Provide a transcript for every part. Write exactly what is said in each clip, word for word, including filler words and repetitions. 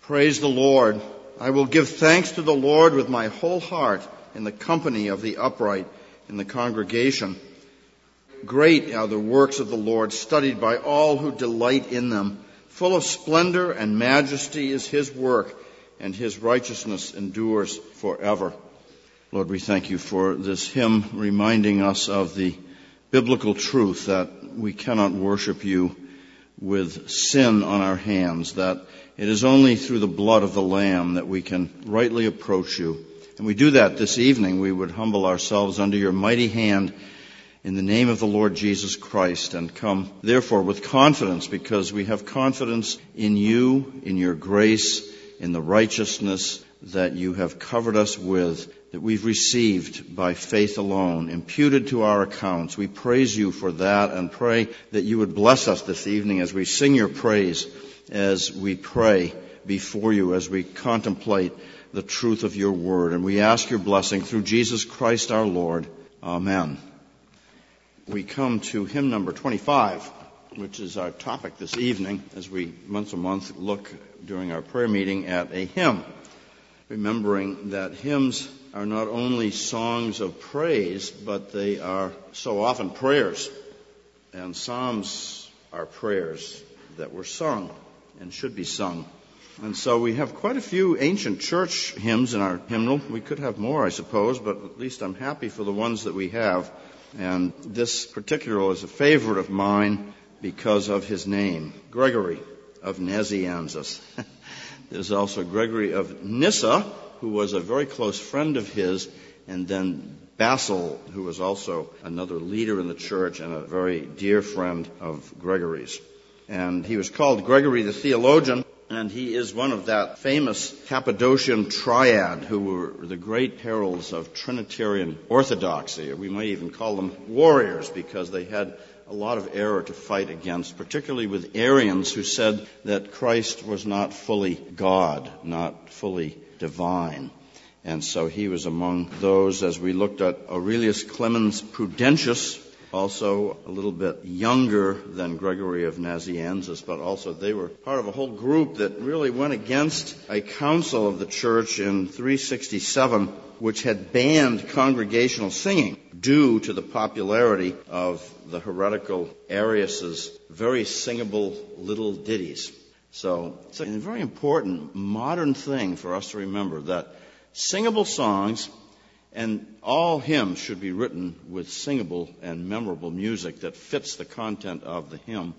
Praise the Lord. I will give thanks to the Lord with my whole heart in the company of the upright in the congregation. Great are the works of the Lord, studied by all who delight in them. Full of splendor and majesty is his work, and his righteousness endures forever. Lord, we thank you for this hymn reminding us of the biblical truth that we cannot worship you with sin on our hands, that it is only through the blood of the Lamb that we can rightly approach you. And we do that this evening. We would humble ourselves under your mighty hand in the name of the Lord Jesus Christ and come, therefore, with confidence, because we have confidence in you, in your grace, in the righteousness that you have covered us with, that we've received by faith alone, imputed to our accounts. We praise you for that and pray that you would bless us this evening as we sing your praise, as we pray before you, as we contemplate the truth of your word. And we ask your blessing through Jesus Christ our Lord. Amen. We come to hymn number twenty-five, which is our topic this evening, as we once a month look during our prayer meeting at a hymn, remembering that hymns are not only songs of praise, but they are so often prayers. And psalms are prayers that were sung and should be sung. And so we have quite a few ancient church hymns in our hymnal. We could have more, I suppose, but at least I'm happy for the ones that we have. And this particular is a favorite of mine because of his name, Gregory of Nazianzus. There's also Gregory of Nyssa, who was a very close friend of his, and then Basil, who was also another leader in the church and a very dear friend of Gregory's. And he was called Gregory the Theologian, and he is one of that famous Cappadocian triad who were the great heralds of Trinitarian orthodoxy. We might even call them warriors, because they had a lot of error to fight against, particularly with Arians who said that Christ was not fully God, not fully divine. And so he was among those, as we looked at Aurelius Clemens Prudentius, also a little bit younger than Gregory of Nazianzus, but also they were part of a whole group that really went against a council of the church in three sixty-seven, which had banned congregational singing due to the popularity of the heretical Arius' very singable little ditties. So it's a very important modern thing for us to remember, that singable songs and all hymns should be written with singable and memorable music that fits the content of the hymn.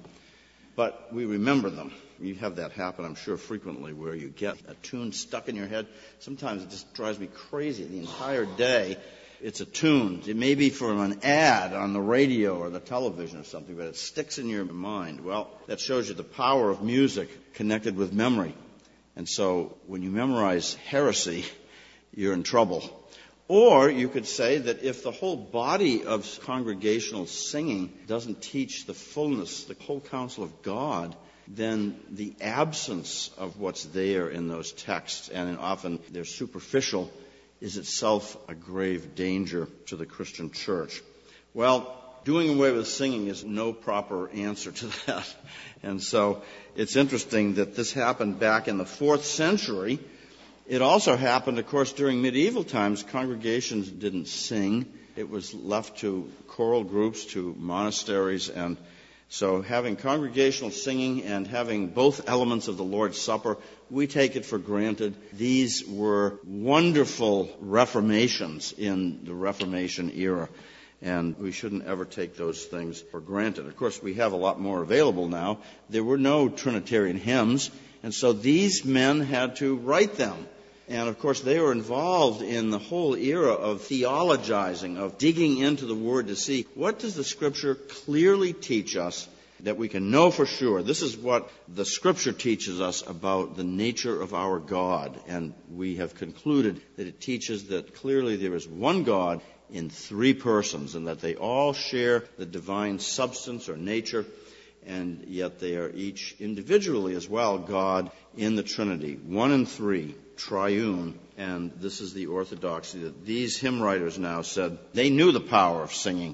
But we remember them. You have that happen, I'm sure, frequently, where you get a tune stuck in your head. Sometimes it just drives me crazy. The entire day, it's a tune. It may be from an ad on the radio or the television or something, but it sticks in your mind. Well, that shows you the power of music connected with memory. And so when you memorize heresy, you're in trouble. Or you could say that if the whole body of congregational singing doesn't teach the fullness, the whole counsel of God, then the absence of what's there in those texts, and often they're superficial, is itself a grave danger to the Christian church. Well, doing away with singing is no proper answer to that. And so it's interesting that this happened back in the fourth century. It also happened, of course, during medieval times. Congregations didn't sing. It was left to choral groups, to monasteries. And so having congregational singing and having both elements of the Lord's Supper, we take it for granted. These were wonderful reformations in the Reformation era, and we shouldn't ever take those things for granted. Of course, we have a lot more available now. There were no Trinitarian hymns, and so these men had to write them. And, of course, they were involved in the whole era of theologizing, of digging into the Word to see what does the Scripture clearly teach us that we can know for sure. This is what the Scripture teaches us about the nature of our God. And we have concluded that it teaches that clearly there is one God in three persons, and that they all share the divine substance or nature, and yet they are each individually as well God in the Trinity, one and three, triune. And this is the orthodoxy that these hymn writers now said they knew the power of singing,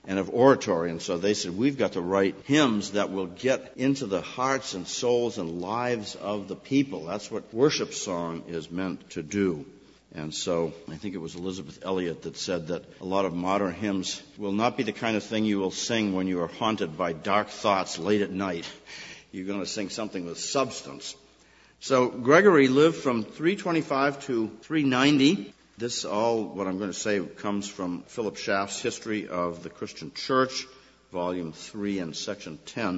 and of oratory. And so they said, we've got to write hymns that will get into the hearts and souls and lives of the people. That's what worship song is meant to do. And so I think it was Elizabeth Elliot that said that a lot of modern hymns will not be the kind of thing you will sing when you are haunted by dark thoughts late at night. You're going to sing something with substance. So Gregory lived from three twenty-five to three ninety. This all, what I'm going to say, comes from Philip Schaff's History of the Christian Church, Volume three and Section ten.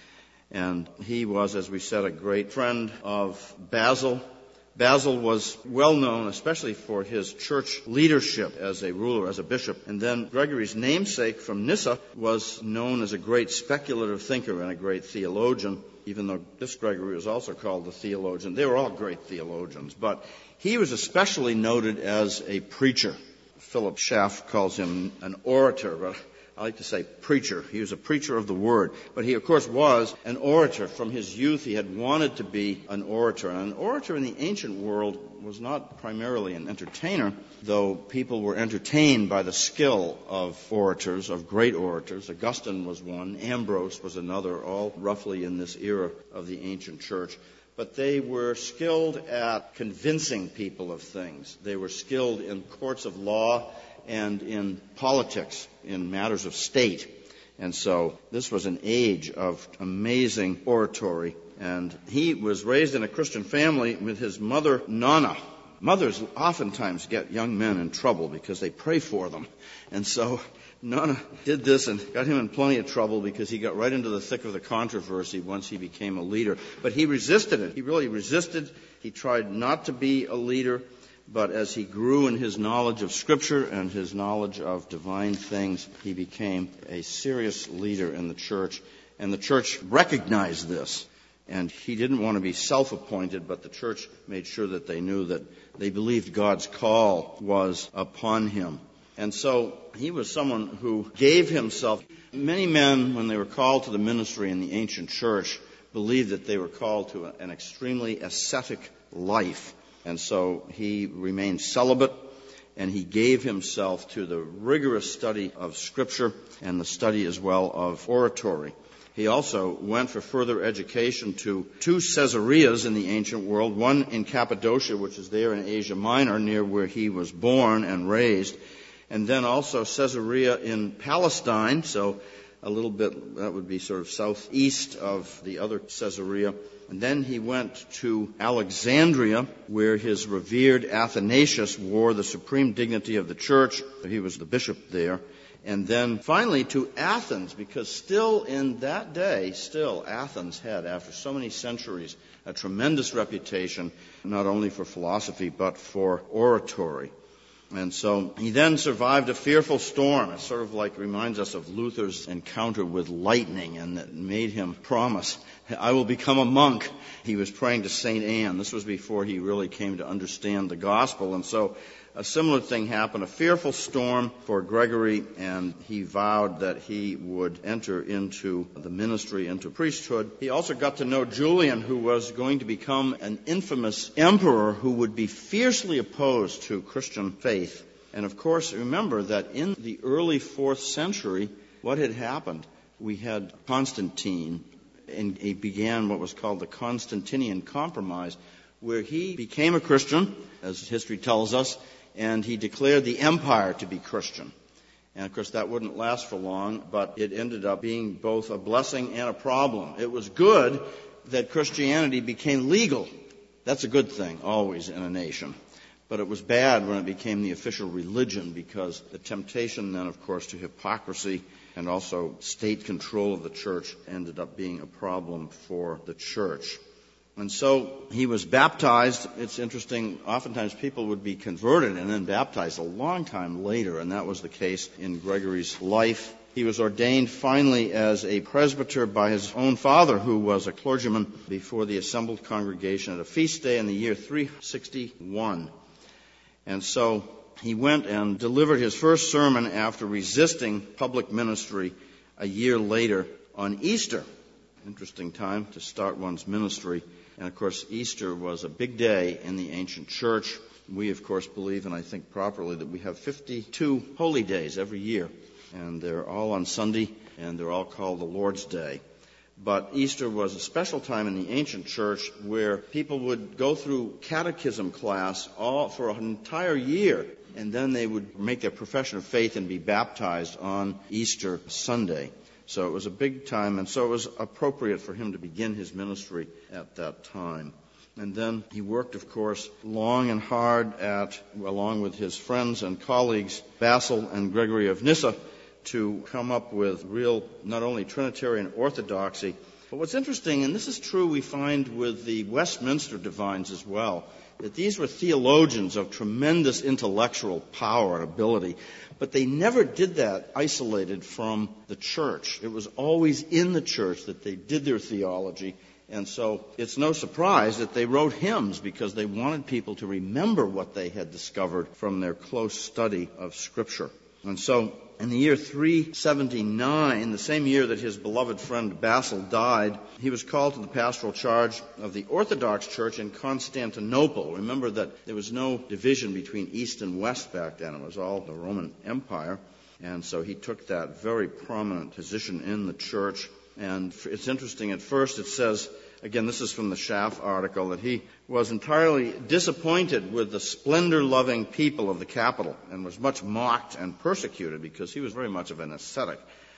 And he was, as we said, a great friend of Basil. Basil was well known, especially for his church leadership as a ruler, as a bishop. And then Gregory's namesake from Nyssa was known as a great speculative thinker and a great theologian, even though this Gregory was also called the theologian. They were all great theologians, but he was especially noted as a preacher. Philip Schaff calls him an orator, but I like to say preacher. He was a preacher of the word. But he, of course, was an orator. From his youth, he had wanted to be an orator. And an orator in the ancient world was not primarily an entertainer, though people were entertained by the skill of orators, of great orators. Augustine was one. Ambrose was another, all roughly in this era of the ancient church. But they were skilled at convincing people of things. They were skilled in courts of law and in politics, in matters of state. And so this was an age of amazing oratory. And he was raised in a Christian family with his mother, Nonna. Mothers oftentimes get young men in trouble because they pray for them. And so Nonna did this and got him in plenty of trouble because he got right into the thick of the controversy once he became a leader. But he resisted it. He really resisted. He tried not to be a leader. But as he grew in his knowledge of Scripture and his knowledge of divine things, he became a serious leader in the church. And the church recognized this. And he didn't want to be self-appointed, but the church made sure that they knew that they believed God's call was upon him. And so he was someone who gave himself. Many men, when they were called to the ministry in the ancient church, believed that they were called to an extremely ascetic life. And so he remained celibate, and he gave himself to the rigorous study of Scripture and the study as well of oratory. He also went for further education to two Caesareas in the ancient world, one in Cappadocia, which is there in Asia Minor, near where he was born and raised, and then also Caesarea in Palestine, so a little bit, that would be sort of southeast of the other Caesarea. And then he went to Alexandria, where his revered Athanasius wore the supreme dignity of the church. He was the bishop there. And then finally to Athens, because still in that day, still Athens had, after so many centuries, a tremendous reputation, not only for philosophy, but for oratory. And so he then survived a fearful storm. It sort of like reminds us of Luther's encounter with lightning, and that made him promise, I will become a monk. He was praying to Saint Anne. This was before he really came to understand the gospel. And so a similar thing happened, a fearful storm for Gregory, and he vowed that he would enter into the ministry, into priesthood. He also got to know Julian, who was going to become an infamous emperor who would be fiercely opposed to Christian faith. And of course, remember that in the early fourth century, what had happened? We had Constantine, and he began what was called the Constantinian Compromise, where he became a Christian, as history tells us, and he declared the empire to be Christian. And, of course, that wouldn't last for long, but it ended up being both a blessing and a problem. It was good that Christianity became legal. That's a good thing, always, in a nation. But it was bad when it became the official religion, because the temptation then, of course, to hypocrisy and also state control of the church ended up being a problem for the church. And so he was baptized. It's interesting, oftentimes people would be converted and then baptized a long time later, and that was the case in Gregory's life. He was ordained finally as a presbyter by his own father, who was a clergyman, before the assembled congregation at a feast day in the year three sixty-one. And so he went and delivered his first sermon after resisting public ministry a year later on Easter. Interesting time to start one's ministry. And, of course, Easter was a big day in the ancient church. We, of course, believe, and I think properly, that we have fifty-two holy days every year. and they're all on Sunday, and they're all called the Lord's Day. But Easter was a special time in the ancient church where people would go through catechism class all for an entire year, and then they would make their profession of faith and be baptized on Easter Sunday. So it was a big time, and so it was appropriate for him to begin his ministry at that time. And then he worked, of course, long and hard at, along with his friends and colleagues, Basil and Gregory of Nyssa, to come up with real, not only Trinitarian orthodoxy, but what's interesting, and this is true we find with the Westminster divines as well, that these were theologians of tremendous intellectual power and ability, but they never did that isolated from the church. It was always in the church that they did their theology, and so it's no surprise that they wrote hymns because they wanted people to remember what they had discovered from their close study of Scripture. And so in the year three seventy-nine, the same year that his beloved friend Basil died, he was called to the pastoral charge of the Orthodox Church in Constantinople. Remember that there was no division between East and West back then. It was all the Roman Empire. And so he took that very prominent position in the church. And it's interesting, at first it says, again, this is from the Schaff article, that he was entirely disappointed with the splendor-loving people of the capital and was much mocked and persecuted because he was very much of an ascetic.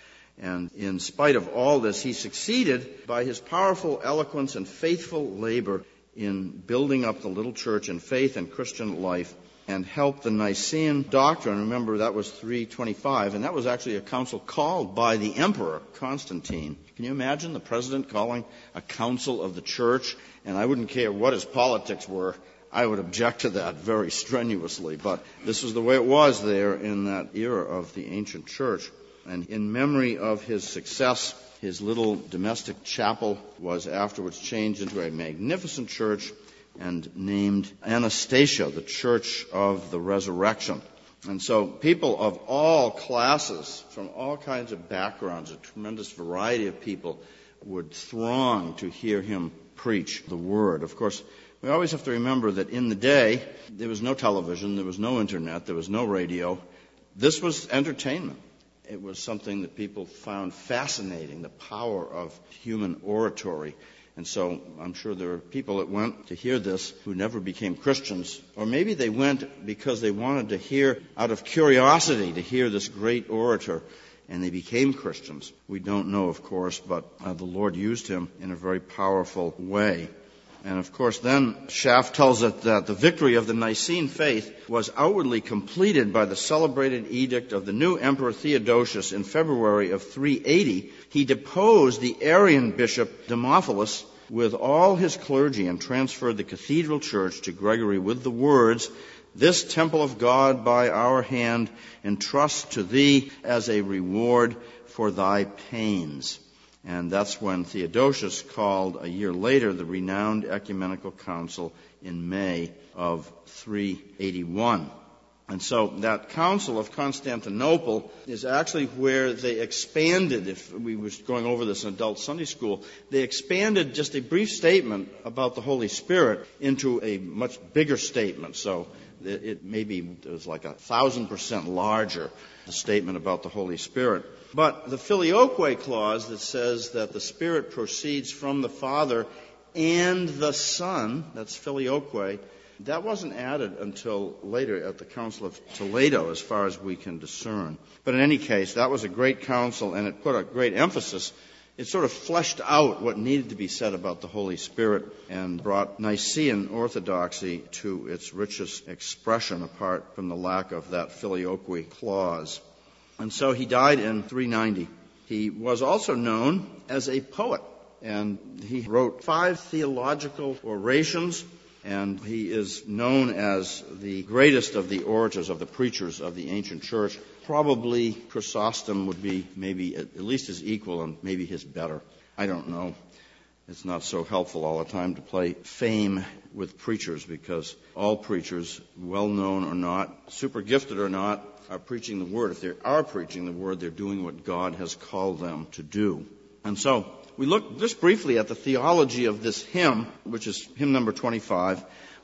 And in spite of all this, he succeeded by his powerful eloquence and faithful labor in building up the little church in faith and Christian life and helped the Nicene doctrine. Remember, that was three twenty-five, and that was actually a council called by the emperor, Constantine. Can you imagine the president calling a council of the church? And I wouldn't care what his politics were. I would object to that very strenuously. But this was the way it was there in that era of the ancient church. And in memory of his success, his little domestic chapel was afterwards changed into a magnificent church and named Anastasia, the Church of the Resurrection. And so people of all classes, from all kinds of backgrounds, a tremendous variety of people would throng to hear him preach the Word. Of course, we always have to remember that in the day, there was no television, there was no internet, there was no radio. This was entertainment. It was something that people found fascinating, the power of human oratory. And so I'm sure there are people that went to hear this who never became Christians, or maybe they went because they wanted to hear, out of curiosity, to hear this great orator, and they became Christians. We don't know, of course, but uh, the Lord used him in a very powerful way. And of course, then Schaff tells us that the victory of the Nicene faith was outwardly completed by the celebrated edict of the new Emperor Theodosius in February of three eighty. He deposed the Arian bishop Demophilus with all his clergy and transferred the cathedral church to Gregory with the words, "This temple of God by our hand entrust to thee as a reward for thy pains." And that's when Theodosius called, a year later, the renowned ecumenical council in May of three eighty-one. And so that council of Constantinople is actually where they expanded, if we were going over this in adult Sunday school, they expanded just a brief statement about the Holy Spirit into a much bigger statement. So it, it maybe it was like a thousand percent larger, the statement about the Holy Spirit. But the filioque clause that says that the Spirit proceeds from the Father and the Son, that's filioque, that wasn't added until later at the Council of Toledo, as far as we can discern. But in any case, that was a great council, and it put a great emphasis. It sort of fleshed out what needed to be said about the Holy Spirit and brought Nicene orthodoxy to its richest expression, apart from the lack of that filioque clause. And so he died in three ninety. He was also known as a poet, and he wrote five theological orations, and he is known as the greatest of the orators, of the preachers of the ancient church. Probably Chrysostom would be maybe at least his equal and maybe his better. I don't know. It's not so helpful all the time to play fame with preachers, because all preachers, well known or not, super gifted or not, are preaching the Word. If they are preaching the Word, they're doing what God has called them to do. And so we look just briefly at the theology of this hymn, which is hymn number twenty-five.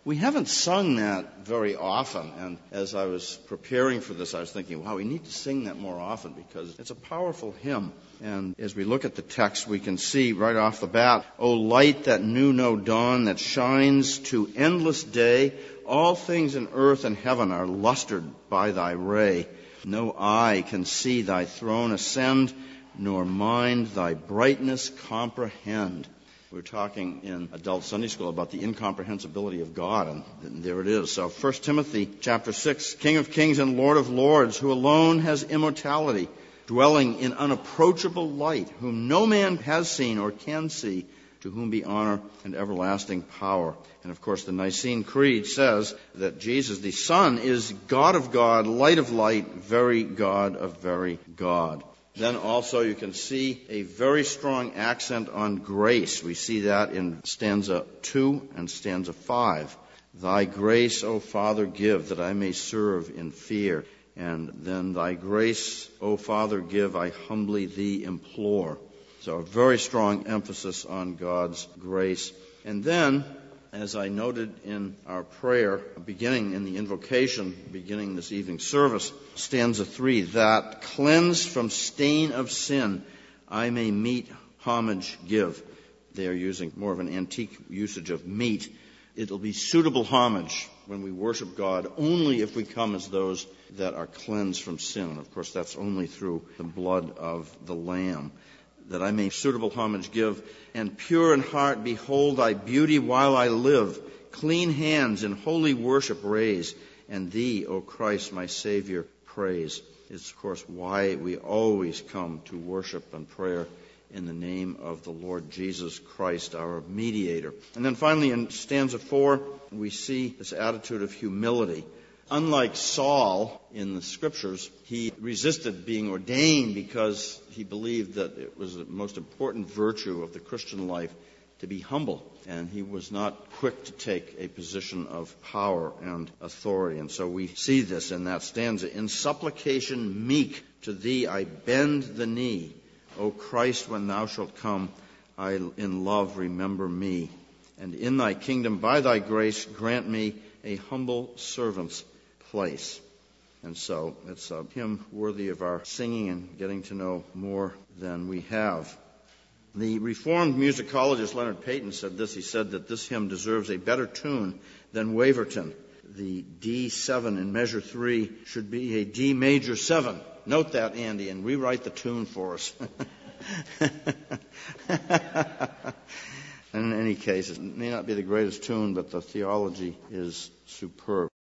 We haven't sung that very often, and as I was preparing for this, I was thinking, wow, we need to sing that more often because it's a powerful hymn. And as we look at the text, we can see right off the bat, O light that knew no dawn, that shines to endless day, all things in earth and heaven are lustered by thy ray. No eye can see thy throne ascend, nor mind thy brightness comprehend. We're talking in adult Sunday school about the incomprehensibility of God, and there it is. So First Timothy chapter six, King of kings and Lord of lords, who alone has immortality, dwelling in unapproachable light, whom no man has seen or can see, to whom be honor and everlasting power. And of course the Nicene Creed says that Jesus, the Son, is God of God, light of light, very God of very God. Then also you can see a very strong accent on grace. We see that in stanza two and stanza five. Thy grace, O Father, give, that I may serve in fear. And then thy grace, O Father, give, I humbly thee implore. So a very strong emphasis on God's grace. And then, as I noted in our prayer, beginning in the invocation, beginning this evening's service, stanza three, that cleansed from stain of sin, I may meet, homage give. They are using more of an antique usage of meet. It'll be suitable homage when we worship God only if we come as those that are cleansed from sin. And of course, that's only through the blood of the Lamb. That I may suitable homage give, and pure in heart behold thy beauty while I live, clean hands in holy worship raise, and thee, O Christ, my Savior, praise. It's, of course, why we always come to worship and prayer in the name of the Lord Jesus Christ, our mediator. And then finally in stanza four, we see this attitude of humility. Unlike Saul in the Scriptures, he resisted being ordained because he believed that it was the most important virtue of the Christian life to be humble. And he was not quick to take a position of power and authority. And so we see this in that stanza. In supplication meek to thee I bend the knee. O Christ, when thou shalt come, I in love remember me. And in thy kingdom by thy grace grant me a humble servant's place. And so it's a hymn worthy of our singing and getting to know more than we have. The Reformed musicologist Leonard Payton said this. He said that this hymn deserves a better tune than Waverton. The D seven in measure three should be a D major seven. Note that, Andy, and rewrite the tune for us. In any case, it may not be the greatest tune, but the theology is superb.